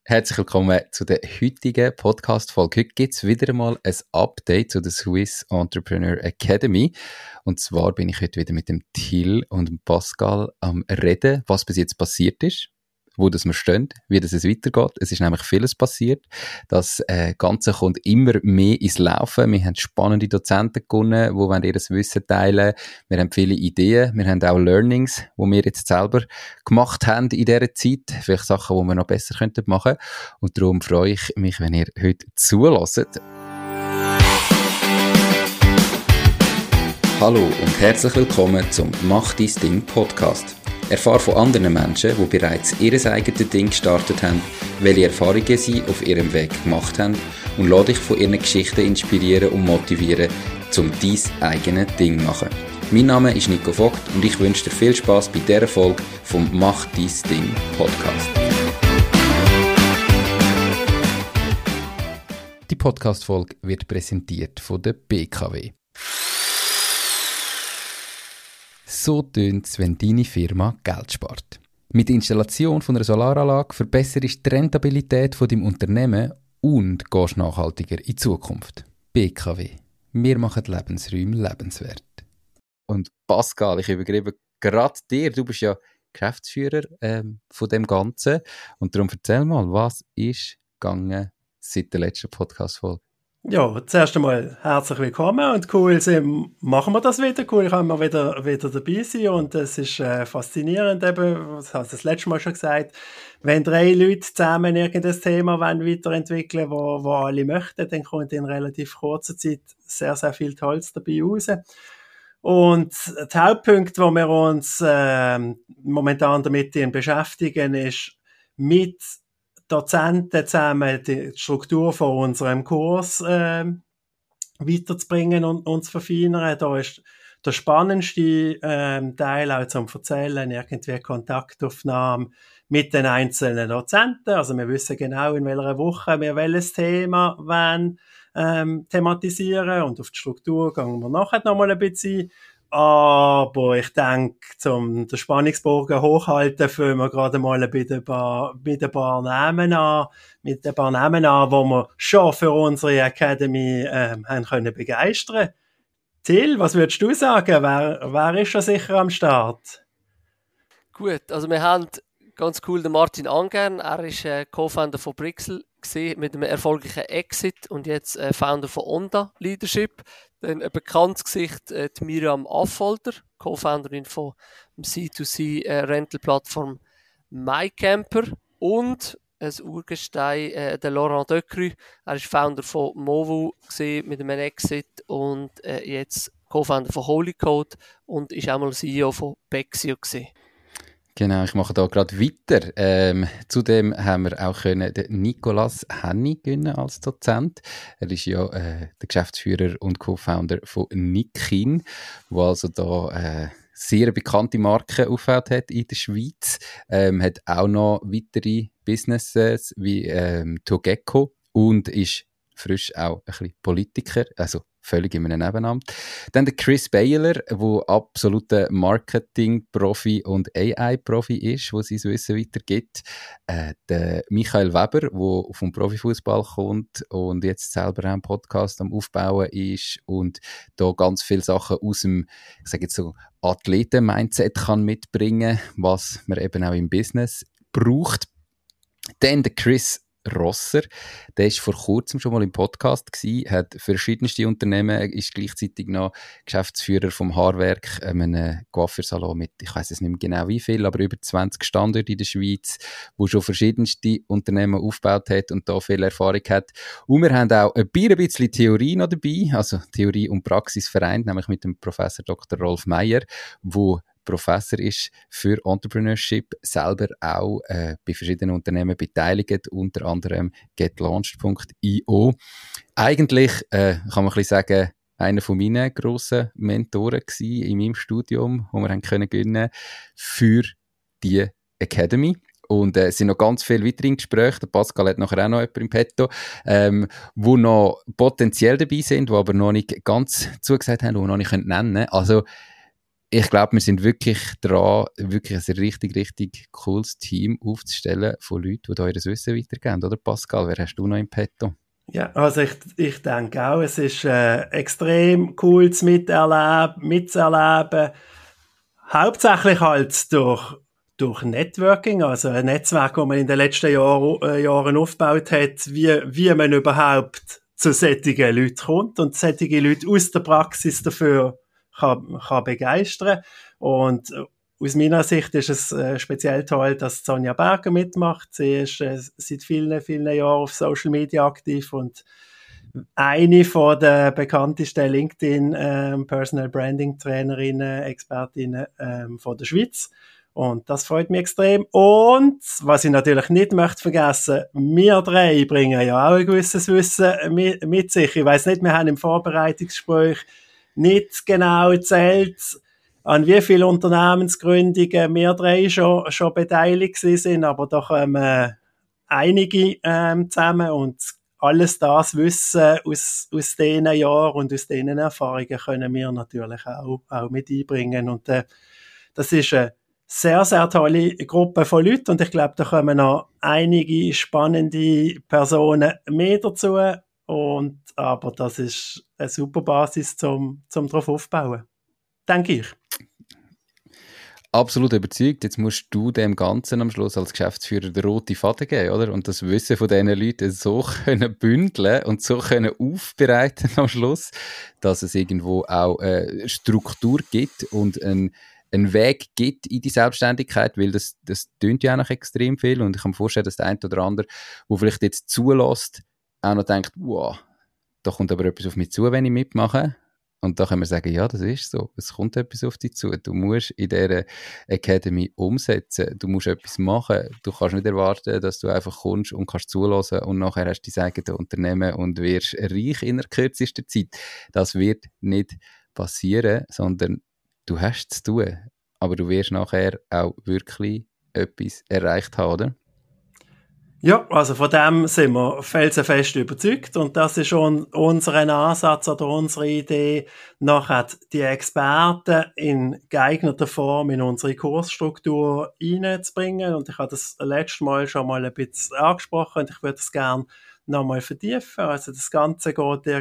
Herzlich willkommen zu der heutigen Podcast-Folge. Heute gibt es wieder einmal ein Update zu der Swiss Entrepreneur Academy. Und zwar bin ich heute wieder mit dem Till und dem Pascal am Reden, was bis jetzt passiert ist, wo das wir stehen, wie das es weitergeht. Es ist nämlich vieles passiert. Das Ganze kommt immer mehr ins Laufen. Wir haben spannende Dozenten gewonnen, die ihr das Wissen teilen. Wir haben viele Ideen. Wir haben auch Learnings, die wir jetzt selber gemacht haben in dieser Zeit. Vielleicht Sachen, die wir noch besser machen könnten. Und darum freue ich mich, wenn ihr heute zuhört. Hallo und herzlich willkommen zum Mach dein Ding Podcast. Erfahre von anderen Menschen, die bereits ihr eigenes Ding gestartet haben, welche Erfahrungen sie auf ihrem Weg gemacht haben und lass dich von ihren Geschichten inspirieren und motivieren, um dein eigenes Ding zu machen. Mein Name ist Nico Vogt und ich wünsche dir viel Spass bei dieser Folge vom Mach dein Ding Podcast. Die Podcast-Folge wird präsentiert von der BKW. So tönt es, wenn deine Firma Geld spart. Mit der Installation von einer Solaranlage verbesserst du die Rentabilität von deinem Unternehmen und gehst nachhaltiger in die Zukunft. BKW. Wir machen Lebensräume lebenswert. Und Pascal, ich übergebe gerade dir. Du bist ja Geschäftsführer von dem Ganzen. Und darum erzähl mal, was ist gegangen seit der letzten Podcast-Folge? Ja, zuerst einmal herzlich willkommen und cool, machen wir das wieder. Cool, können wir wieder dabei sein und es ist faszinierend eben, das habe ich das letzte Mal schon gesagt, wenn 3 Leute zusammen irgendein Thema weiterentwickeln wollen, wo alle möchten, dann kommt in relativ kurzer Zeit sehr, sehr viel Tolles dabei raus. Und der Hauptpunkt, wo wir uns momentan damit beschäftigen, ist mit Dozenten zusammen die Struktur von unserem Kurs weiterzubringen und zu verfeinern. Da ist der spannendste Teil auch zum Erzählen, irgendwie Kontaktaufnahme mit den einzelnen Dozenten. Also wir wissen genau, in welcher Woche wir welches Thema thematisieren und auf die Struktur gehen wir nachher nochmal ein bisschen. Aber ich denke, zum den Spannungsbogen hochhalten, fangen wir gerade mal mit ein paar Namen an, wo wir schon für unsere Academy haben können begeistern. Till, was würdest du sagen? Wer ist schon sicher am Start? Gut, also wir haben ganz cool den Martin Angern. Er ist Co-Founder von Brixel mit einem erfolgreichen Exit und jetzt Founder von Onda Leadership. Dann ein bekanntes Gesicht, die Miriam Affolter, Co-Founderin von C2C-Rental-Plattform MyCamper und ein Urgestein, der Laurent Decru. Er ist Founder von Movu mit einem Exit und jetzt Co-Founder von Holy Code und ist auch mal CEO von Bexio gewesen. Genau, ich mache da gerade weiter. Zudem haben wir auch den Nicolas Henny gewinnen als Dozent. Er ist ja der Geschäftsführer und Co-Founder von Nikin, wo also da sehr bekannte Marke aufgebaut hat in der Schweiz. Hat auch noch weitere Businesses wie Togecco und ist frisch auch ein bisschen Politiker, also völlig in einem Nebenamt. Dann der Chris Baylor, der absoluter Marketing-Profi und AI-Profi ist, der sein Wissen weitergibt. Der Michael Weber, der vom Profifußball kommt und jetzt selber einen Podcast am Aufbauen ist und da ganz viele Sachen aus dem, ich sage jetzt so, Athleten-Mindset kann mitbringen, was man eben auch im Business braucht. Dann der Chris Rosser, der ist vor kurzem schon mal im Podcast gewesen, hat verschiedenste Unternehmen, ist gleichzeitig noch Geschäftsführer vom Haarwerk, einem Coiffeursalon mit, ich weiss es nicht mehr genau wie viel, aber über 20 Standorte in der Schweiz, wo schon verschiedenste Unternehmen aufgebaut hat und da viel Erfahrung hat. Und wir haben auch ein bisschen Theorie noch dabei, also Theorie und Praxis vereint, nämlich mit dem Professor Dr. Rolf Meier, wo Professor ist für Entrepreneurship, selber auch bei verschiedenen Unternehmen beteiligt, unter anderem getlaunched.io. Eigentlich kann man ein bisschen sagen, einer von meinen grossen Mentoren gewesen in meinem Studium, wo wir haben können gewinnen für die Academy. Und es sind noch ganz viele weitere Gespräche. Der Pascal hat nachher auch noch jemanden im Petto, wo noch potenziell dabei sind, die aber noch nicht ganz zugesagt haben, die wir noch nicht nennen können. Also ich glaube, wir sind wirklich dran, wirklich ein richtig, richtig cooles Team aufzustellen von Leuten, die da ihr Wissen weitergeben. Oder Pascal, wer hast du noch im Petto? Ja, also ich denke auch, es ist extrem cool mitzuerleben. Hauptsächlich halt durch Networking, also ein Netzwerk, das man in den letzten Jahren aufgebaut hat, wie man überhaupt zu solchen Leuten kommt und solche Leute aus der Praxis dafür kann begeistern. Und aus meiner Sicht ist es speziell toll, dass Sonja Berger mitmacht. Sie ist seit vielen, vielen Jahren auf Social Media aktiv und eine von der bekanntesten LinkedIn Personal Branding Trainerinnen, Expertinnen von der Schweiz. Und das freut mich extrem. Und, was ich natürlich nicht möchte vergessen, wir drei bringen ja auch ein gewisses Wissen mit sich. Ich weiss nicht, wir haben im Vorbereitungsgespräch nicht genau erzählt, an wie viele Unternehmensgründungen wir drei schon beteiligt sind, aber doch einige zusammen und alles das Wissen aus diesen Jahren und aus diesen Erfahrungen können wir natürlich auch mit einbringen. Und das ist eine sehr, sehr tolle Gruppe von Leuten und ich glaube, da kommen noch einige spannende Personen mehr dazu. Aber das ist eine super Basis, zum darauf aufbauen. Denke ich. Absolut überzeugt. Jetzt musst du dem Ganzen am Schluss als Geschäftsführer den roten Faden geben, oder? Und das Wissen von diesen Leuten so können bündeln und so können aufbereiten am Schluss, dass es irgendwo auch Struktur gibt und einen Weg gibt in die Selbstständigkeit, weil das tönt ja auch noch extrem viel und ich kann mir vorstellen, dass der eine oder andere, der vielleicht jetzt zulässt, auch noch denkt, wow, da kommt aber etwas auf mich zu, wenn ich mitmache. Und da können wir sagen, ja, das ist so. Es kommt etwas auf dich zu. Du musst in dieser Academy umsetzen. Du musst etwas machen. Du kannst nicht erwarten, dass du einfach kommst und kannst zulassen und nachher hast du dein eigenes Unternehmen und wirst reich in der kürzesten Zeit. Das wird nicht passieren, sondern du hast es zu tun. Aber du wirst nachher auch wirklich etwas erreicht haben, oder? Ja, also von dem sind wir felsenfest überzeugt und das ist schon unser Ansatz oder unsere Idee, nachher die Experten in geeigneter Form in unsere Kursstruktur reinzubringen und ich habe das letzte Mal schon mal ein bisschen angesprochen und ich würde es gerne nochmal vertiefen. Also das ganze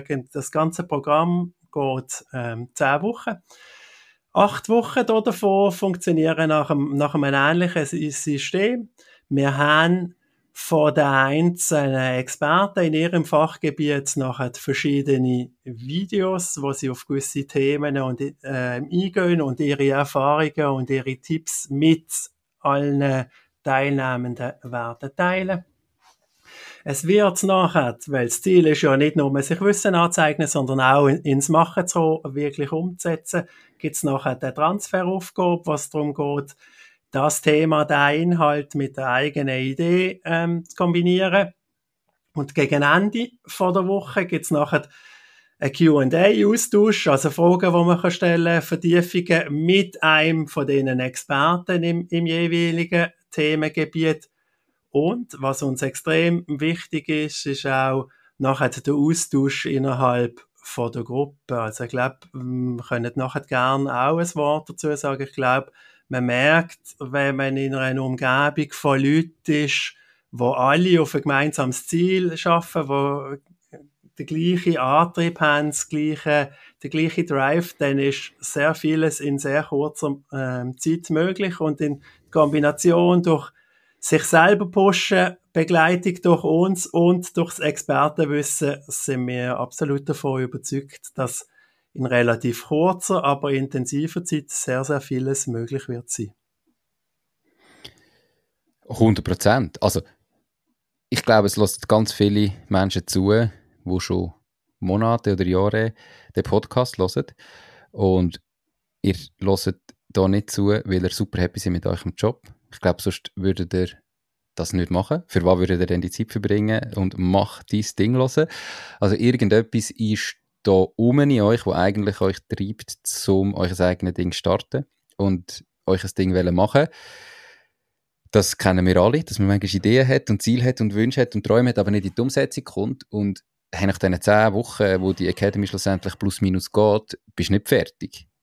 Programm geht 10 Wochen. 8 Wochen davon funktionieren nach einem ähnlichen System. Wir haben von den einzelnen Experten in ihrem Fachgebiet nachher verschiedene Videos, wo sie auf gewisse Themen eingehen und ihre Erfahrungen und ihre Tipps mit allen Teilnehmenden werden teilen. Es wird nachher, weil das Ziel ist ja nicht nur, sich Wissen anzueignen, sondern auch ins Machen zu wirklich umzusetzen, gibt es nachher eine Transferaufgabe, was darum geht, das Thema, der Inhalt mit der eigenen Idee zu kombinieren. Und gegen Ende von der Woche gibt es nachher ein Q&A-Austausch, also Fragen, die man stellen kann, Vertiefungen mit einem von diesen Experten im jeweiligen Themengebiet. Und was uns extrem wichtig ist, ist auch nachher der Austausch innerhalb von der Gruppe. Also ich glaube, wir können nachher gerne auch ein Wort dazu sagen. Ich glaube, man merkt, wenn man in einer Umgebung von Leuten ist, wo alle auf ein gemeinsames Ziel arbeiten, die den gleichen Antrieb haben, den gleichen Drive, dann ist sehr vieles in sehr kurzer Zeit möglich und in Kombination durch sich selber pushen, Begleitung durch uns und durch das Expertenwissen sind wir absolut davon überzeugt, dass in relativ kurzer, aber intensiver Zeit sehr, sehr vieles möglich wird sein. 100%. Also, ich glaube, es lassen ganz viele Menschen zu, die schon Monate oder Jahre den Podcast hören. Und ihr hört da nicht zu, weil ihr super happy seid mit eurem Job. Ich glaube, sonst würdet ihr das nicht machen. Für was würdet ihr denn die Zeit verbringen und macht dein Ding hören? Also irgendetwas ist da in euch, wo eigentlich euch treibt, um euer eigenes Ding zu starten und euch ein Ding machen. Das kennen wir alle, dass man manchmal Ideen hat und Ziele hat und Wünsche hat und Träume hat, aber nicht in die Umsetzung kommt. Und nach diesen 10 Wochen, wo die Academy schlussendlich plus minus geht, bist du nicht fertig.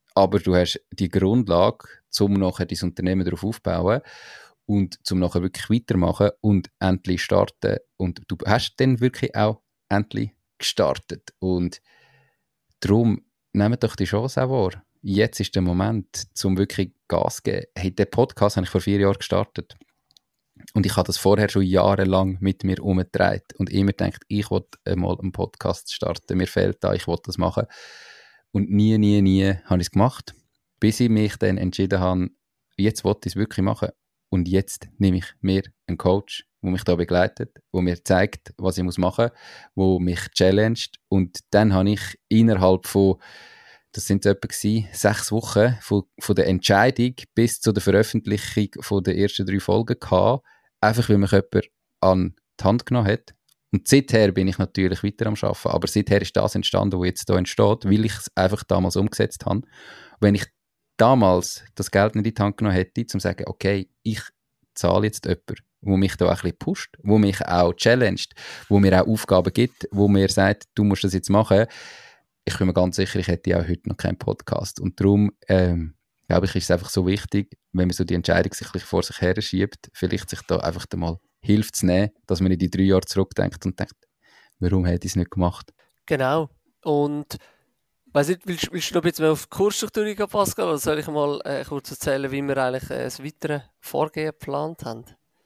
aber du hast die Grundlage, um nachher dein Unternehmen darauf aufzubauen und zum nachher wirklich weitermachen und endlich starten. Und du hast dann wirklich auch endlich gestartet. Und darum, nehmt doch die Chance auch wahr. Jetzt ist der Moment, um wirklich Gas zu geben. Hey, den Podcast habe ich vor 4 Jahren gestartet. Und ich habe das vorher schon jahrelang mit mir umgetragen und immer gedacht, ich will mal einen Podcast starten. Mir fehlt da, ich will das machen. Und nie habe ich es gemacht, bis ich mich dann entschieden habe, jetzt will ich es wirklich machen. Und jetzt nehme ich mir einen Coach, der mich da begleitet, der mir zeigt, was ich machen muss, der mich challenged. Und dann habe ich innerhalb von, das sind etwa 6 Wochen, von der Entscheidung bis zu der Veröffentlichung von der ersten 3 Folgen gehabt, einfach weil mich jemand an die Hand genommen hat. Und seither bin ich natürlich weiter am Arbeiten, aber seither ist das entstanden, was jetzt hier entsteht, weil ich es einfach damals umgesetzt habe. Wenn ich damals das Geld nicht in die Hand genommen hätte, um zu sagen, okay, ich zahle jetzt jemanden, der mich da auch ein bisschen pusht, der mich auch challenged, der mir auch Aufgaben gibt, der mir sagt, du musst das jetzt machen. Ich bin mir ganz sicher, ich hätte auch heute noch keinen Podcast. Und darum, glaube ich, ist es einfach so wichtig, wenn man so die Entscheidung sich vor sich her schiebt, vielleicht sich da einfach mal Hilfe zu nehmen, dass man in die 3 Jahre zurückdenkt und denkt, warum hätte ich es nicht gemacht? Genau. Und weiss nicht, willst du noch ein bisschen mehr auf die Kursstruktur eingehen, Pascal, oder soll ich mal kurz erzählen, wie wir eigentlich das weitere Vorgehen geplant haben?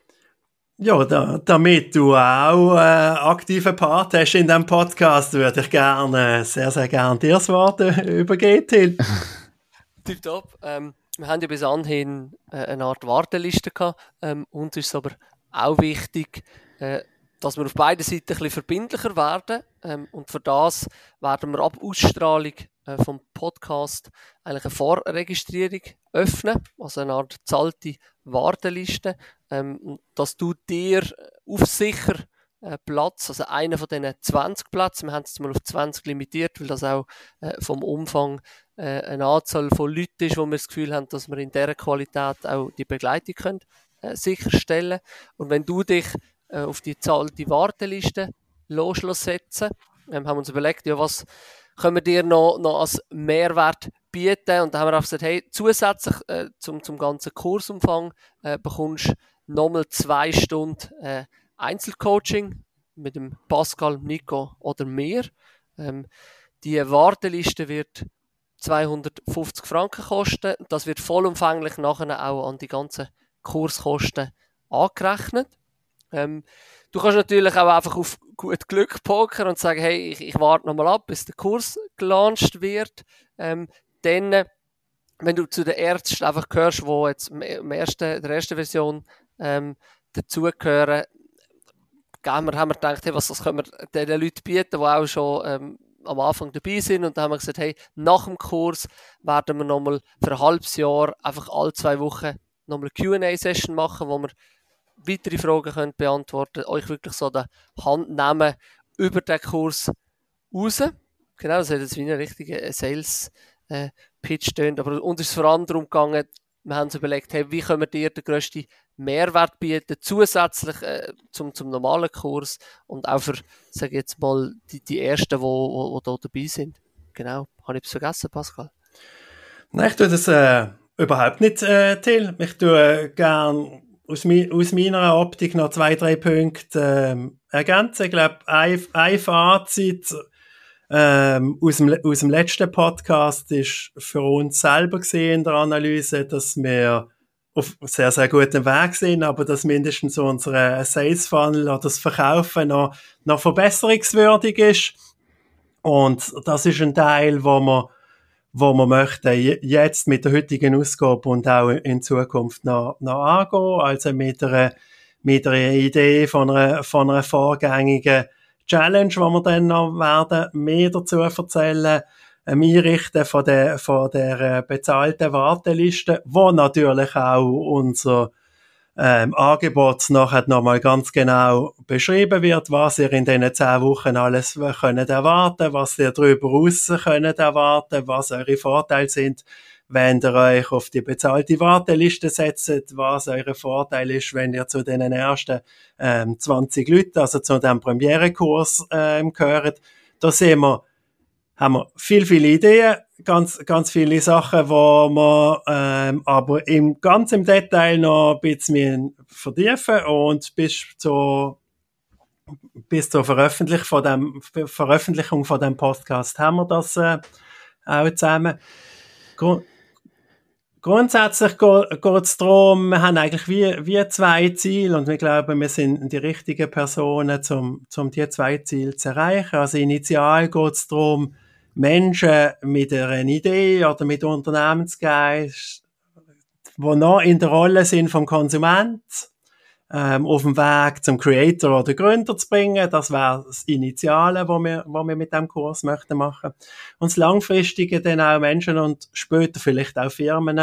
Ja, damit du auch aktiven Part hast in diesem Podcast, würde ich gerne, sehr, sehr gerne dir das Wort übergeben, Till. Tipptopp. Wir haben ja bis anhin eine Art Warteliste gehabt. Uns ist es aber auch wichtig, dass wir auf beiden Seiten ein bisschen verbindlicher werden. Und für das werden wir ab Ausstrahlung vom Podcast eigentlich eine Vorregistrierung öffnen, also eine Art zahlte Warteliste, dass du dir auf sicher Platz, also einer von diesen 20 Plätzen, wir haben es jetzt mal auf 20 limitiert, weil das auch vom Umfang eine Anzahl von Leuten ist, wo wir das Gefühl haben, dass wir in dieser Qualität auch die Begleitung können, sicherstellen. Und wenn du dich auf die zahlte Warteliste lossetzen, haben wir uns überlegt, ja, was können wir dir noch als Mehrwert bieten? Und da haben wir auch gesagt, hey, zusätzlich zum ganzen Kursumfang bekommst du nochmal 2 Stunden Einzelcoaching mit dem Pascal, Nico oder mir. Die Warteliste wird 250 Franken kosten. Das wird vollumfänglich nachher auch an die ganzen Kurskosten angerechnet. Du kannst natürlich auch einfach auf gut Glück pokern und sagen, hey, ich warte nochmal ab, bis der Kurs gelauncht wird. Dann, wenn du zu den Ärzten einfach gehörst, die jetzt der ersten Version dazugehören, haben wir gedacht, hey, was können wir den Leuten bieten, die auch schon am Anfang dabei sind. Und dann haben wir gesagt, hey, nach dem Kurs werden wir nochmal für ein halbes Jahr einfach alle 2 Wochen nochmal eine Q&A-Session machen, wo wir weitere Fragen könnt beantworten, euch wirklich so die Hand nehmen über den Kurs raus. Genau, das hat jetzt wie ein richtiger Sales-Pitch tönt. Aber uns ist es vor allem darum gegangen, wir haben uns überlegt, hey, wie können wir dir den grössten Mehrwert bieten, zusätzlich zum normalen Kurs und auch für, sage ich jetzt mal, die Ersten, die da dabei sind. Genau. Habe ich es vergessen, Pascal? Nein, ich tue das überhaupt nicht, Till. Ich tue gerne aus meiner Optik noch 2, 3 Punkte ergänzen. Ich glaube, ein Fazit aus dem letzten Podcast ist für uns selber gesehen in der Analyse, dass wir auf sehr, sehr gutem Weg sind, aber dass mindestens unsere Sales Funnel oder das Verkaufen noch verbesserungswürdig ist. Und das ist ein Teil, wo wir möchten jetzt mit der heutigen Ausgabe und auch in Zukunft noch angehen. Also mit einer Idee von einer vorgängigen Challenge, wo wir dann noch werden mehr dazu erzählen, Einrichten von der bezahlten Warteliste, wo natürlich auch unser Angebot nachher nochmal ganz genau beschrieben wird, was ihr in diesen 10 Wochen alles könnt erwarten, was ihr darüber raus könnt erwarten, was eure Vorteile sind, wenn ihr euch auf die bezahlte Warteliste setzt, was eure Vorteil ist, wenn ihr zu den ersten 20 Leuten, also zu dem Premierenkurs gehört. Da sehen wir haben wir viele Ideen, ganz viele Sachen, wo wir aber im Detail noch ein bisschen vertiefen und bis zur Veröffentlichung von dem Podcast haben wir das auch zusammen. Grundsätzlich geht es darum, wir haben eigentlich wie zwei Ziele und wir glauben, wir sind die richtigen Personen, um die zwei Ziele zu erreichen. Also initial geht es darum, Menschen mit einer Idee oder mit Unternehmensgeist, die noch in der Rolle sind vom Konsument, auf dem Weg zum Creator oder Gründer zu bringen. Das wäre das Initiale, was wir mit dem Kurs möchten machen. Und das Langfristige dann auch Menschen und später vielleicht auch Firmen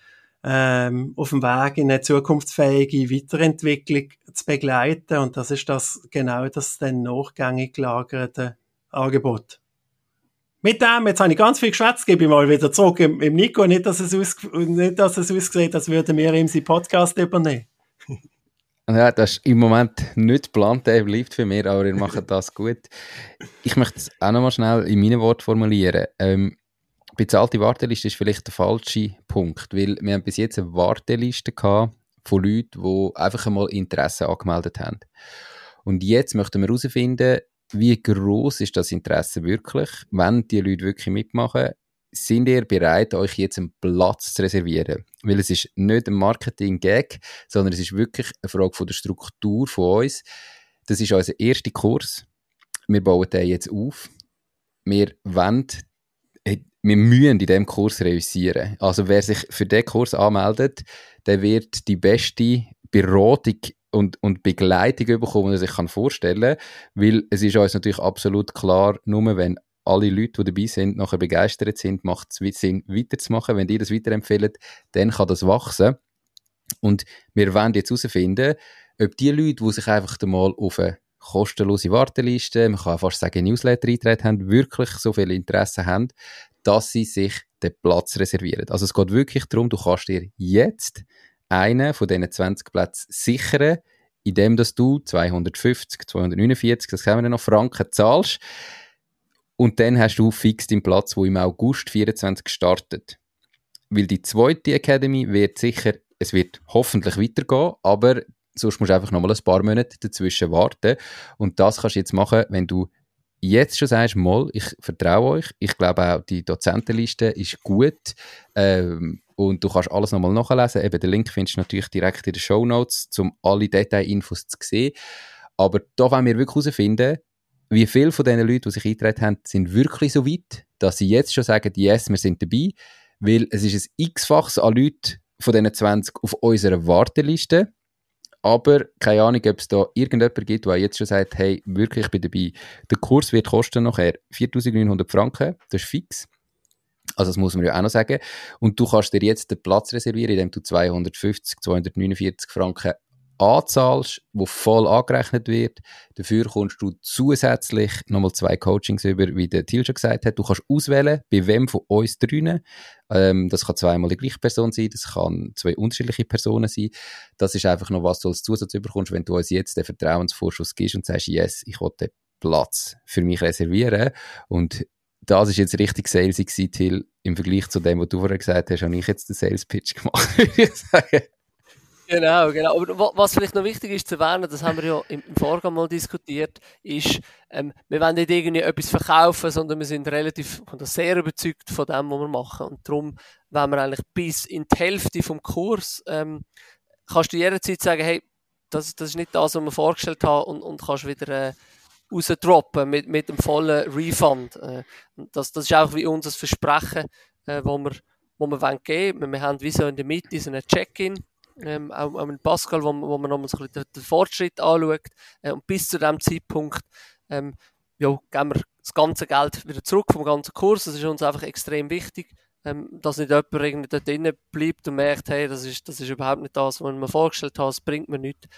auf dem Weg in eine zukunftsfähige Weiterentwicklung zu begleiten. Und das ist das dann nachgängig gelagerte Angebot. Mit dem, jetzt habe ich ganz viel geschwätzt, gebe ich mal wieder zurück im Nico. Nicht, dass es aussieht, als würden wir ihm seinen Podcast übernehmen. Ja, das ist im Moment nicht geplant, der bleibt für mich, aber ihr macht das gut. Ich möchte es auch noch mal schnell in meinen Worten formulieren. Bezahlte Warteliste ist vielleicht der falsche Punkt, weil wir haben bis jetzt eine Warteliste gehabt von Leuten, die einfach einmal Interesse angemeldet haben. Und jetzt möchten wir herausfinden, wie gross ist das Interesse wirklich, wenn die Leute wirklich mitmachen. Sind ihr bereit, euch jetzt einen Platz zu reservieren? Weil es ist nicht ein Marketing-Gag, sondern es ist wirklich eine Frage von der Struktur von uns. Das ist unser erster Kurs. Wir bauen den jetzt auf. Wir müssen in diesem Kurs reüssieren. Also wer sich für diesen Kurs anmeldet, der wird die beste Beratung und Begleitung bekommen, die er sich vorstellen kann. Weil es ist uns natürlich absolut klar, nur wenn alle Leute, die dabei sind, nachher begeistert sind, macht es Sinn, weiterzumachen. Wenn die das weiterempfehlen, dann kann das wachsen. Und wir wollen jetzt herausfinden, ob die Leute, die sich einfach mal auf eine kostenlose Warteliste, man kann fast sagen Newsletter eingetragen haben, wirklich so viel Interesse haben, dass sie sich den Platz reservieren. Also es geht wirklich darum, du kannst dir jetzt einen von diesen 20 Plätzen sichern, indem dass du 250, 249, das kennen wir noch, Franken zahlst. Und dann hast du fix deinen Platz, der im August 24 startet. Weil die zweite Academy wird sicher, es wird hoffentlich weitergehen, aber sonst musst du einfach nochmal ein paar Monate dazwischen warten. Und das kannst du jetzt machen, wenn du jetzt schon sagst, mal, ich vertraue euch. Ich glaube auch, die Dozentenliste ist gut. Und du kannst alles nochmal nachlesen. Eben, den Link findest du natürlich direkt in den Shownotes, um alle Detailinfos zu sehen. Aber da wollen wir wirklich herausfinden, wie viele von diesen Leuten, die sich eingetragen haben, sind wirklich so weit, dass sie jetzt schon sagen, yes, wir sind dabei. Weil es ist ein x-faches an Leuten von diesen 20 auf unserer Warteliste. Aber keine Ahnung, ob es da irgendjemand gibt, der jetzt schon sagt, hey, wirklich, ich bin dabei. Der Kurs wird kosten nachher 4'900 Franken, das ist fix. Also das muss man ja auch noch sagen. Und du kannst dir jetzt den Platz reservieren, indem du 250, 249 Franken anzahlst, wo voll angerechnet wird. Dafür kommst du zusätzlich nochmal 2 Coachings über, wie der Till schon gesagt hat. Du kannst auswählen, bei wem von uns drinnen. Das kann zweimal die gleiche Person sein, das kann 2 unterschiedliche Personen sein. Das ist einfach noch was, du als Zusatz bekommst, wenn du uns jetzt den Vertrauensvorschuss gibst und sagst, yes, ich will den Platz für mich reservieren. Und das ist jetzt richtig salesy gewesen, Till. Im Vergleich zu dem, was du vorher gesagt hast, habe ich jetzt den Sales-Pitch gemacht, würde ich sagen. Genau. Aber was vielleicht noch wichtig ist zu erwähnen, das haben wir ja im Vorgang mal diskutiert, ist, wir wollen nicht irgendwie etwas verkaufen, sondern wir sind sehr überzeugt von dem, was wir machen. Und darum wollen wir eigentlich bis in die Hälfte vom Kurs, kannst du jederzeit sagen, hey, das ist nicht das, was wir vorgestellt haben und kannst wieder rausdroppen mit dem vollen Refund. Das ist auch wie unser Versprechen, wo wir geben wollen. Wir haben wie so in der Mitte so einen Check-in, auch mit Pascal, wo man nochmal so ein bisschen den Fortschritt anschaut. Und bis zu diesem Zeitpunkt geben wir das ganze Geld wieder zurück vom ganzen Kurs. Das ist uns einfach extrem wichtig, dass nicht jemand irgendwie dort drinnen bleibt und merkt, hey, das ist überhaupt nicht das, was ich mir vorgestellt habe, das bringt mir nichts.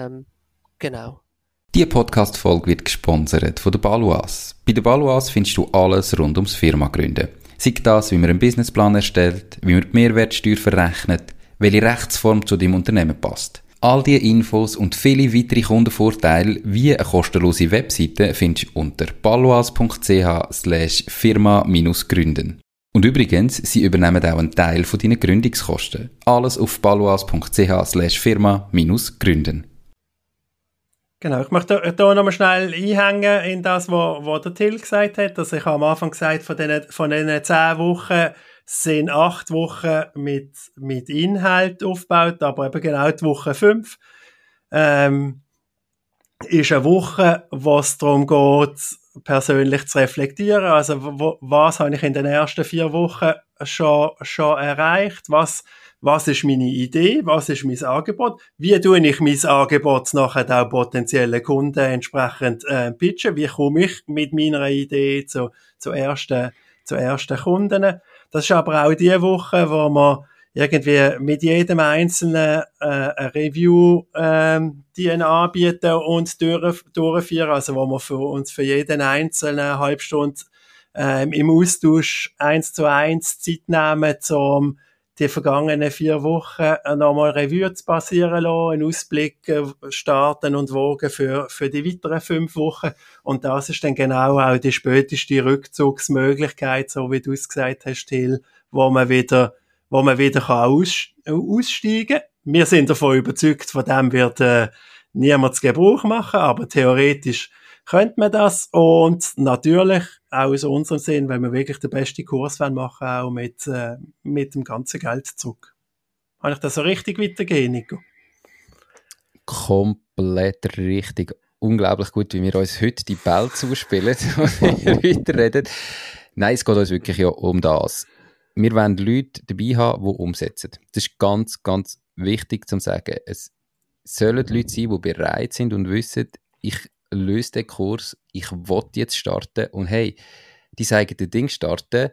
Genau. Diese Podcast-Folge wird gesponsert von der Baloise. Bei der Baloise findest du alles rund ums Firma gründen. Sei das, wie man einen Businessplan erstellt, wie man die Mehrwertsteuer verrechnet, welche Rechtsform zu deinem Unternehmen passt. All diese Infos und viele weitere Kundenvorteile wie eine kostenlose Webseite findest du unter baloise.ch/firma-gründen. Und übrigens, sie übernehmen auch einen Teil von deinen Gründungskosten. Alles auf baloise.ch/firma-gründen. Genau, ich möchte hier nochmal schnell einhängen in das, was der Till gesagt hat. Also ich habe am Anfang gesagt, von diesen 10 Wochen sind 8 Wochen mit Inhalt aufgebaut, aber eben genau die Woche 5 ist eine Woche, wo es darum geht, persönlich zu reflektieren. Also was habe ich in den ersten 4 Wochen schon erreicht? Was ist meine Idee? Was ist mein Angebot? Wie tue ich mein Angebot nachher auch potenziellen Kunden entsprechend pitchen? Wie komme ich mit meiner Idee zu ersten Kunden? Das ist aber auch die Woche, wo man irgendwie mit jedem Einzelnen eine Review die anbieten und durchführen. Also wo wir für jeden Einzelnen eine halbe Stunde im Austausch 1:1 Zeit nehmen, um die vergangenen 4 Wochen nochmal Revue zu passieren lassen, einen Ausblick starten und wagen für die weiteren 5 Wochen. Und das ist dann genau auch die späteste Rückzugsmöglichkeit, so wie du es gesagt hast, Till, wo man wieder aussteigen kann. Wir sind davon überzeugt, von dem wird niemand Gebrauch machen, aber theoretisch könnte man das. Und natürlich auch aus unserem Sinn, wenn wir wirklich den besten Kurs machen wollen, auch mit dem ganzen Geld zurück. Kann ich das so richtig weitergehen, Nico? Komplett richtig. Unglaublich gut, wie wir uns heute die Bälle zuspielen und wir weiterreden. Nein, es geht uns wirklich ja um das. Wir wollen Leute dabei haben, die umsetzen. Das ist ganz, ganz wichtig zu sagen. Es sollen Leute sein, die bereit sind und wissen, ich löse den Kurs, ich will jetzt starten und hey, die sagen, das Ding starten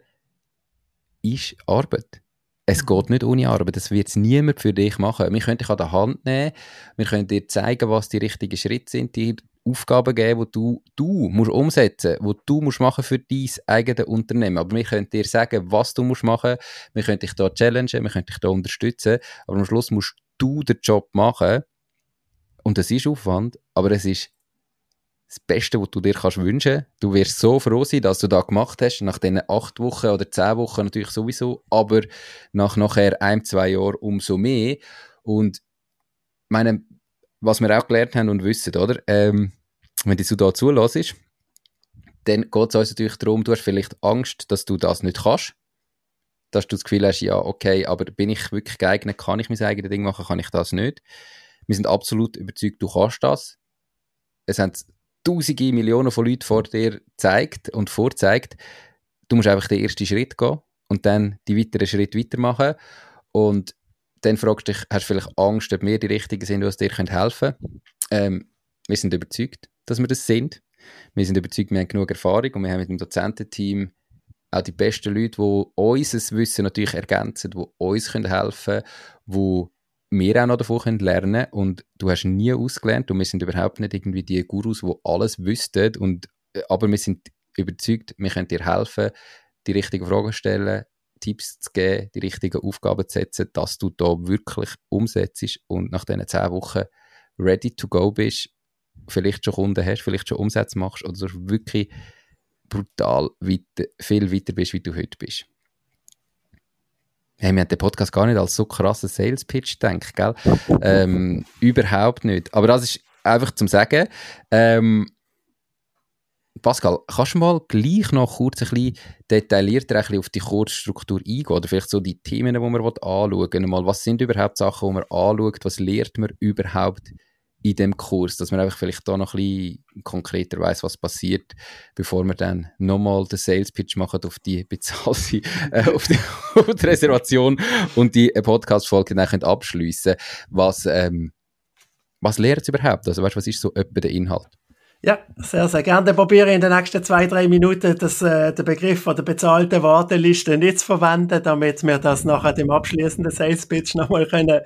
ist Arbeit. Es geht nicht ohne Arbeit, das wird niemand für dich machen. Wir können dich an der Hand nehmen, wir können dir zeigen, was die richtigen Schritte sind, dir Aufgaben geben, die du musst umsetzen musst, die du musst machen für dein eigenes Unternehmen. Aber wir können dir sagen, was du musst machen, wir können dich da challengen, wir können dich da unterstützen, aber am Schluss musst du den Job machen und das ist Aufwand, aber es ist das Beste, was du dir kannst wünschen. Du wirst so froh sein, dass du das gemacht hast, nach diesen 8 Wochen oder 10 Wochen natürlich sowieso, aber nachher 1-2 Jahren umso mehr. Und meine, was wir auch gelernt haben und wissen, oder? Wenn du da zulässt, dann geht es uns natürlich darum, du hast vielleicht Angst, dass du das nicht kannst. Dass du das Gefühl hast, ja, okay, aber bin ich wirklich geeignet, kann ich mein eigenes Ding machen, kann ich das nicht? Wir sind absolut überzeugt, du kannst das. Es haben Tausende, Millionen von Leuten vor dir gezeigt und vorgezeigt. Du musst einfach den ersten Schritt gehen und dann die weiteren Schritte weitermachen. Und dann fragst du dich, hast du vielleicht Angst, ob wir die Richtigen sind, die dir helfen können? Wir sind überzeugt, dass wir das sind. Wir sind überzeugt, wir haben genug Erfahrung und wir haben mit dem Dozententeam auch die besten Leute, die unser Wissen natürlich ergänzen, die uns helfen können, die wir auch noch davon lernen können. Und du hast nie ausgelernt und wir sind überhaupt nicht irgendwie die Gurus, die alles wüssten. Aber wir sind überzeugt, wir können dir helfen, die richtigen Fragen stellen, Tipps zu geben, die richtigen Aufgaben zu setzen, dass du da wirklich umsetzt und nach diesen 10 Wochen ready to go bist, vielleicht schon Kunden hast, vielleicht schon Umsätze machst oder wirklich brutal viel weiter bist, wie du heute bist. Hey, wir haben den Podcast gar nicht als so krassen Sales-Pitch gedacht, gell? Überhaupt nicht. Aber das ist einfach zum Sagen. Pascal, kannst du mal gleich noch kurz ein bisschen detaillierter ein bisschen auf die Kursstruktur eingehen? Oder vielleicht so die Themen, die man anschauen mal, was sind überhaupt Sachen, die man anschaut? Was lernt man überhaupt in dem Kurs? Dass man einfach vielleicht da noch ein bisschen konkreter weiss, was passiert, bevor wir dann nochmal den Sales-Pitch machen auf die bezahlte, auf die Reservation und die Podcast-Folge dann abschliessen können. Was lernt es überhaupt? Also weißt, was ist so etwa der Inhalt? Ja, sehr, sehr gerne. Dann probiere ich in den nächsten 2-3 Minuten den Begriff von der bezahlten Warteliste nicht zu verwenden, damit wir das nachher dem abschließenden Sales Pitch nochmal können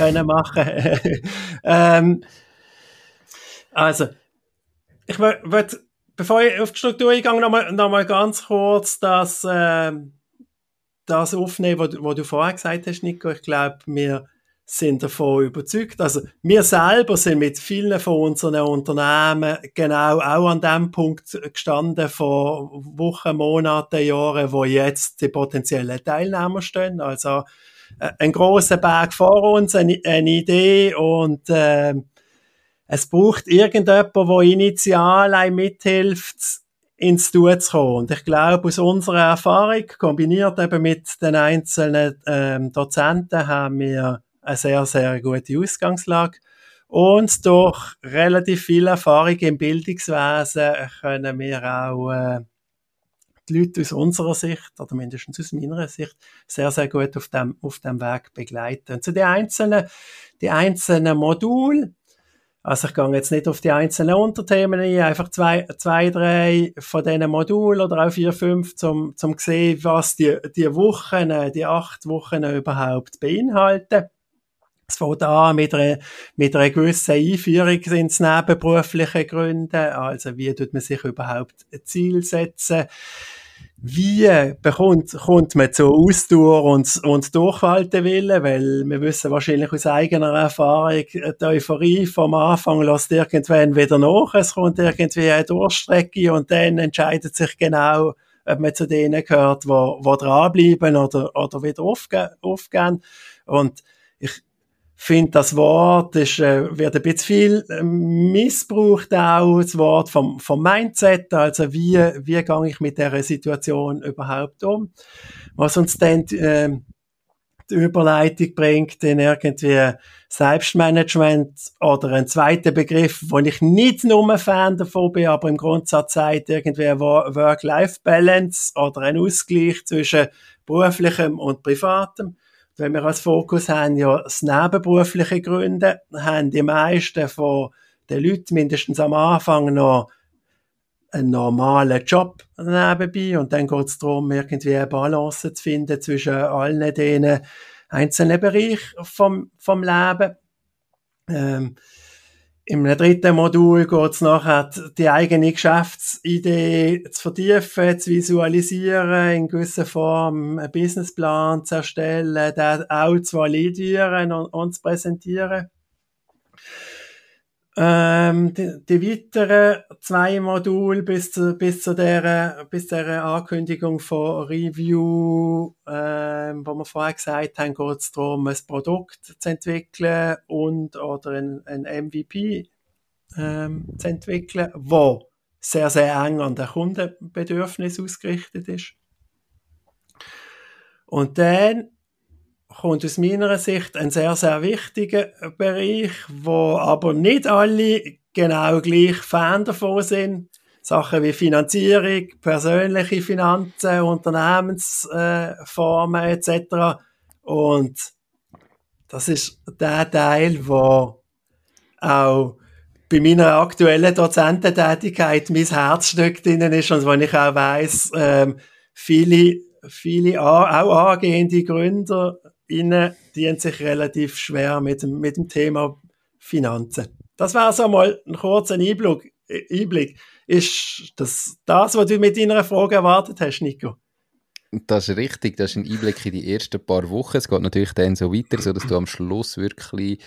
machen. Also, ich würde, bevor ich auf die Struktur eingehe, noch mal ganz kurz das aufnehmen, was du vorher gesagt hast, Nico. Ich glaube, wir sind davon überzeugt. Also wir selber sind mit vielen von unseren Unternehmen genau auch an dem Punkt gestanden vor Wochen, Monaten, Jahren, wo jetzt die potenziellen Teilnehmer stehen. Also ein grosser Berg vor uns, eine Idee und es braucht irgendjemand, der initial mithilft, ins Tun zu kommen. Und ich glaube, aus unserer Erfahrung, kombiniert eben mit den einzelnen Dozenten, haben wir eine sehr, sehr gute Ausgangslage. Und durch relativ viel Erfahrung im Bildungswesen können wir auch die Leute aus unserer Sicht, oder mindestens aus meiner Sicht, sehr, sehr gut auf dem Weg begleiten. Und zu den einzelnen Modulen, also ich gehe jetzt nicht auf die einzelnen Unterthemen ein, einfach zwei, drei von diesen Modulen oder auch 4, 5, zum sehen, was die Wochen, die 8 Wochen überhaupt beinhalten. Es fängt an mit einer gewissen Einführung ins nebenberufliche Gründen. Also, wie tut man sich überhaupt ein Ziel setzen? Wie kommt man zur Ausdauer und Durchhaltewillen? Weil wir wissen wahrscheinlich aus eigener Erfahrung, die Euphorie vom Anfang lässt irgendwann wieder nach. Es kommt irgendwie eine Durchstrecke und dann entscheidet sich genau, ob man zu denen gehört, die dranbleiben oder wieder aufgehen. Und ich finde, das Wort wird ein bisschen viel missbraucht auch, das Wort vom Mindset, also wie gehe ich mit dieser Situation überhaupt um, was uns dann die Überleitung bringt in irgendwie Selbstmanagement oder einen zweiten Begriff, wo ich nicht nur ein Fan davon bin, aber im Grundsatz sagt irgendwie Work-Life-Balance oder ein Ausgleich zwischen beruflichem und privatem. Wenn wir als Fokus haben, ja, das nebenberufliche Gründe, haben die meisten von den Leuten mindestens am Anfang noch einen normalen Job nebenbei und dann geht es darum, irgendwie eine Balance zu finden zwischen allen diesen einzelnen Bereichen vom Leben. Im dritten Modul geht es nachher, die eigene Geschäftsidee zu vertiefen, zu visualisieren, in gewisser Form einen Businessplan zu erstellen, den auch zu validieren und zu präsentieren. Die weiteren 2 Module bis zu der Ankündigung von Review, wo wir vorher gesagt haben, geht es darum, ein Produkt zu entwickeln oder ein MVP zu entwickeln, wo sehr, sehr eng an den Kundenbedürfnis ausgerichtet ist. Und dann kommt aus meiner Sicht ein sehr, sehr wichtiger Bereich, wo aber nicht alle genau gleich Fan davon sind. Sachen wie Finanzierung, persönliche Finanzen, Unternehmensformen etc. Und das ist der Teil, wo auch bei meiner aktuellen Dozententätigkeit mein Herzstück drin ist und wo ich auch weiss, viele auch angehende Gründer die sich relativ schwer mit dem Thema Finanzen. Das wäre so mal ein kurzer Einblick. Ist das, was du mit deiner Frage erwartet hast, Nico? Das ist richtig, das ist ein Einblick in die ersten paar Wochen. Es geht natürlich dann so weiter, so dass du am Schluss wirklich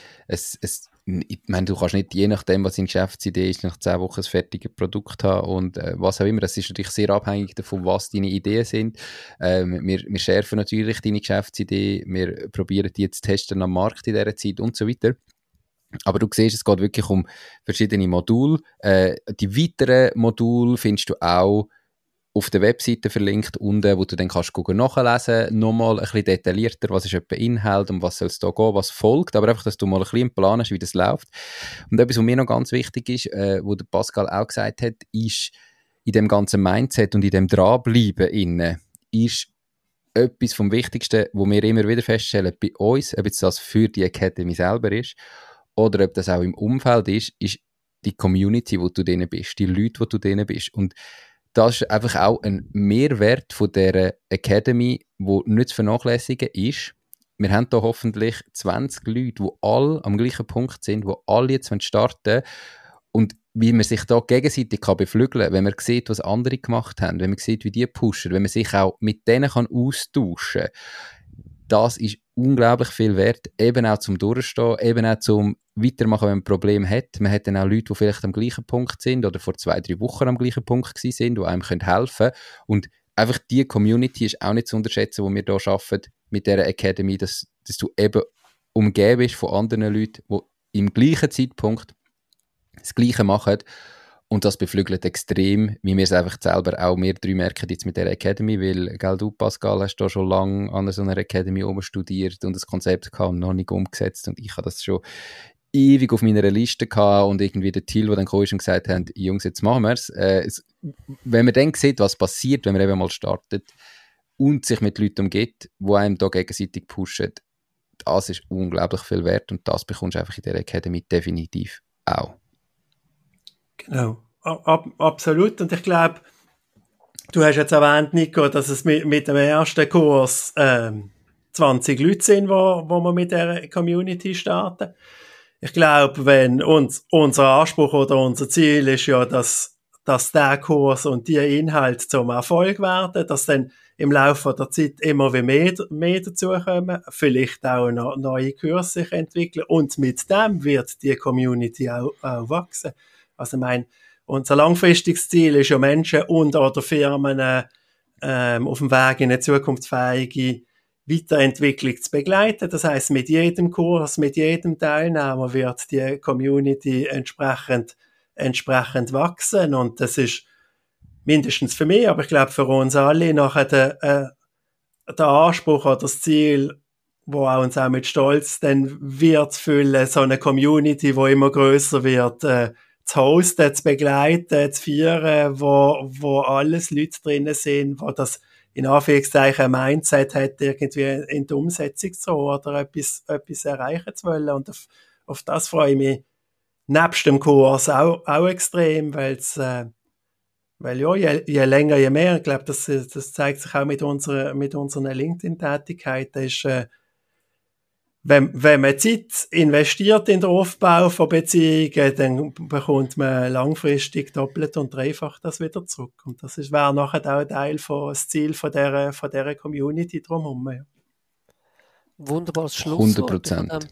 ich meine, du kannst nicht, je nachdem, was deine Geschäftsidee ist, nach 10 Wochen ein fertiges Produkt haben und was auch immer. Das ist natürlich sehr abhängig davon, was deine Ideen sind. Wir schärfen natürlich deine Geschäftsidee, wir probieren die zu testen am Markt in dieser Zeit und so weiter. Aber du siehst, es geht wirklich um verschiedene Module. Die weiteren Module findest du auch auf der Webseite verlinkt unten, wo du dann kannst nachlesen, nochmal ein bisschen detaillierter, was ist etwa Inhalt, um was soll es da gehen, was folgt, aber einfach, dass du mal ein bisschen einen Plan hast, wie das läuft. Und etwas, was mir noch ganz wichtig ist, wo der Pascal auch gesagt hat, ist in dem ganzen Mindset und in dem Dranbleiben ist etwas vom Wichtigsten, wo wir immer wieder feststellen, bei uns, ob jetzt das für die Academy selber ist oder ob das auch im Umfeld ist die Community, wo du drin bist, die Leute, wo du drin bist. Und das ist einfach auch ein Mehrwert von dieser Academy, der nicht zu vernachlässigen ist. Wir haben hier hoffentlich 20 Leute, die alle am gleichen Punkt sind, die alle jetzt starten wollen. Und wie man sich da gegenseitig beflügeln kann, wenn man sieht, was andere gemacht haben, wenn man sieht, wie die pushen, wenn man sich auch mit denen austauschen kann, das ist unglaublich viel wert, eben auch zum Durchstehen, eben auch zum Weitermachen, wenn man ein Problem hat. Man hat dann auch Leute, die vielleicht am gleichen Punkt sind oder vor 2-3 Wochen am gleichen Punkt gewesen sind, die einem helfen können. Und einfach die Community ist auch nicht zu unterschätzen, die wir hier arbeiten mit dieser Academy, dass du eben umgeben bist von anderen Leuten, die im gleichen Zeitpunkt das Gleiche machen. Und das beflügelt extrem, wie wir es einfach selber auch wir drei merken jetzt mit der Academy, weil, gell, du, Pascal, hast da schon lange an so einer Academy studiert und das Konzept gehabt und noch nicht umgesetzt. Und ich habe das schon ewig auf meiner Liste gehabt und irgendwie der Till, der dann kam und gesagt hat, Jungs, jetzt machen wir es. Wenn man dann sieht, was passiert, wenn man eben mal startet und sich mit Leuten umgeht, die einem da gegenseitig pushen, das ist unglaublich viel wert und das bekommst du einfach in der Academy definitiv auch. Genau, absolut. Und ich glaube, du hast jetzt erwähnt, Nico, dass es mit dem ersten Kurs 20 Leute sind, wo wir mit der Community starten. Ich glaube, wenn unser Anspruch oder unser Ziel ist ja, dass der Kurs und die Inhalte zum Erfolg werden, dass dann im Laufe der Zeit immer mehr dazukommen, vielleicht auch noch neue Kurse sich entwickeln und mit dem wird die Community auch wachsen. Also ich meine, unser langfristiges Ziel ist ja Menschen und/oder Firmen auf dem Weg in eine zukunftsfähige Weiterentwicklung zu begleiten. Das heisst, mit jedem Kurs, mit jedem Teilnehmer wird die Community entsprechend wachsen. Und das ist mindestens für mich, aber ich glaube für uns alle nachher der Anspruch oder das Ziel, wo uns auch mit Stolz dann wird füllen, so eine Community, wo immer größer wird, zu hosten, zu begleiten, zu feiern, wo alles Leute drinnen sind, wo das in Anführungszeichen ein Mindset hat, irgendwie in die Umsetzung zu oder etwas erreichen zu wollen. Und auf das freue ich mich nebst dem Kurs auch extrem, weil ja, je länger, je mehr, ich glaube, das zeigt sich auch mit unserer LinkedIn-Tätigkeit, ist, wenn man Zeit investiert in den Aufbau von Beziehungen, dann bekommt man langfristig doppelt und dreifach das wieder zurück. Und das wäre nachher auch ein Teil das Ziel von dieser Community drumherum. Ja. Wunderbares Schlusswort. 100%.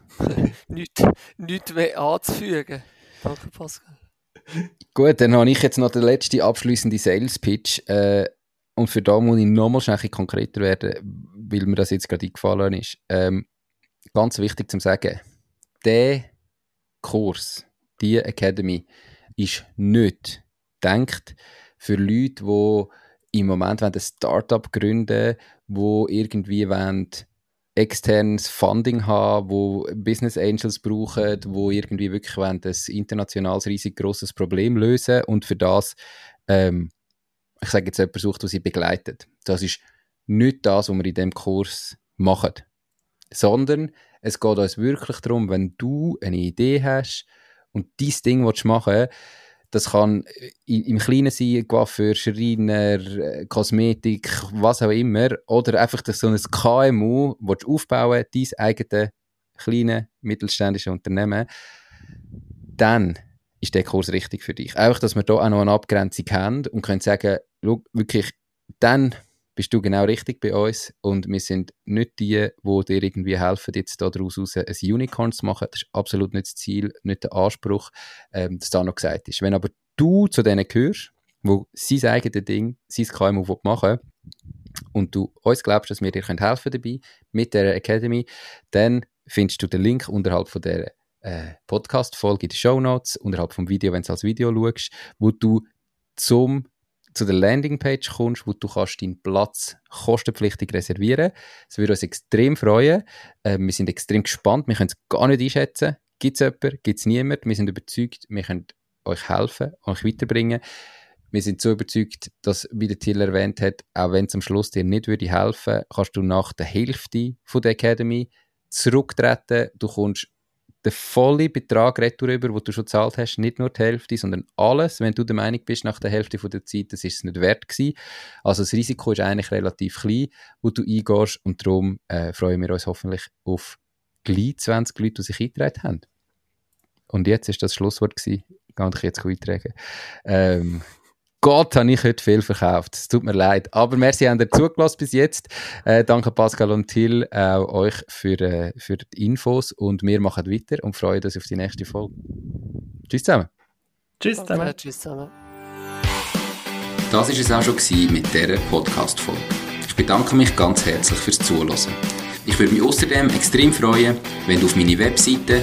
Nichts mehr anzufügen. Danke, Pascal. Gut, dann habe ich jetzt noch den letzten abschliessenden Sales-Pitch. Und für da muss ich nochmal schnell konkreter werden, weil mir das jetzt gerade eingefallen ist. Ganz wichtig zu sagen, der Kurs, die Academy, ist nicht gedacht für Leute, die im Moment ein Startup gründen wollen, die irgendwie externes Funding haben, wo Business Angels brauchen, wo irgendwie wirklich ein internationales, riesig grosses Problem lösen und für das, ich sage jetzt jemand sucht, der sie begleitet. Das ist nicht das, was wir in diesem Kurs machen. Sondern es geht uns wirklich darum, wenn du eine Idee hast und dieses Ding machen willst, das kann im Kleinen sein, Coiffeur, Schreiner, Kosmetik, was auch immer, oder einfach so ein KMU aufbauen, dein eigenes kleine mittelständische Unternehmen, dann ist der Kurs richtig für dich. Einfach, dass wir da auch noch eine Abgrenzung haben und können sagen, schau, wirklich, dann bist du genau richtig bei uns und wir sind nicht die dir irgendwie helfen, jetzt daraus ein Unicorn zu machen. Das ist absolut nicht das Ziel, nicht der Anspruch, dass da noch gesagt ist. Wenn aber du zu denen gehörst, wo sein eigenes Ding, sein KMU machen will, und du uns glaubst, dass wir dir helfen dabei mit der Academy, dann findest du den Link unterhalb von der Podcast-Folge in den Shownotes, unterhalb vom Video, wenn du es als Video schaust, wo du zu der Landingpage kommst, wo du kannst deinen Platz kostenpflichtig reservieren. Das würde uns extrem freuen. Wir sind extrem gespannt. Wir können es gar nicht einschätzen. Gibt es jemanden? Gibt es niemanden? Wir sind überzeugt, wir können euch helfen, euch weiterbringen. Wir sind so überzeugt, dass, wie der Till erwähnt hat, auch wenn es am Schluss dir nicht würde helfen, kannst du nach der Hälfte von der Academy zurücktreten. Du kommst den vollen Betrag retour über, den du schon gezahlt hast, nicht nur die Hälfte, sondern alles, wenn du der Meinung bist, nach der Hälfte von der Zeit, das ist es nicht wert gewesen. Also das Risiko ist eigentlich relativ klein, wo du eingehst und darum freuen wir uns hoffentlich auf gleich 20 Leute, die sich eingetragen haben. Und jetzt ist das Schlusswort gewesen. Kann ich jetzt eintragen. Gott, habe ich heute viel verkauft. Es tut mir leid. Aber merci, habt ihr zugelassen bis jetzt. Danke Pascal und Till, auch euch für die Infos. Und wir machen weiter und freuen uns auf die nächste Folge. Tschüss zusammen. Tschüss zusammen. Tschüss zusammen. Das war es auch schon mit dieser Podcast-Folge. Ich bedanke mich ganz herzlich fürs Zuhören. Ich würde mich außerdem extrem freuen, wenn du auf meine Webseite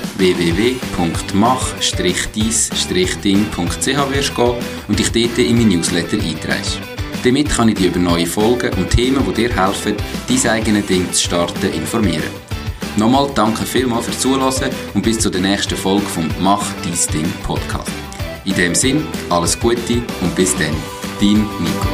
www.mach-deis-ding.ch wirst gehen und dich dort in mein Newsletter einträgst. Damit kann ich dich über neue Folgen und Themen, die dir helfen, dein eigenes Ding zu starten, informieren. Nochmal danke vielmals fürs Zuhören und bis zur nächsten Folge vom Mach Deis Ding Podcast. In dem Sinn, alles Gute und bis dann, dein Nico.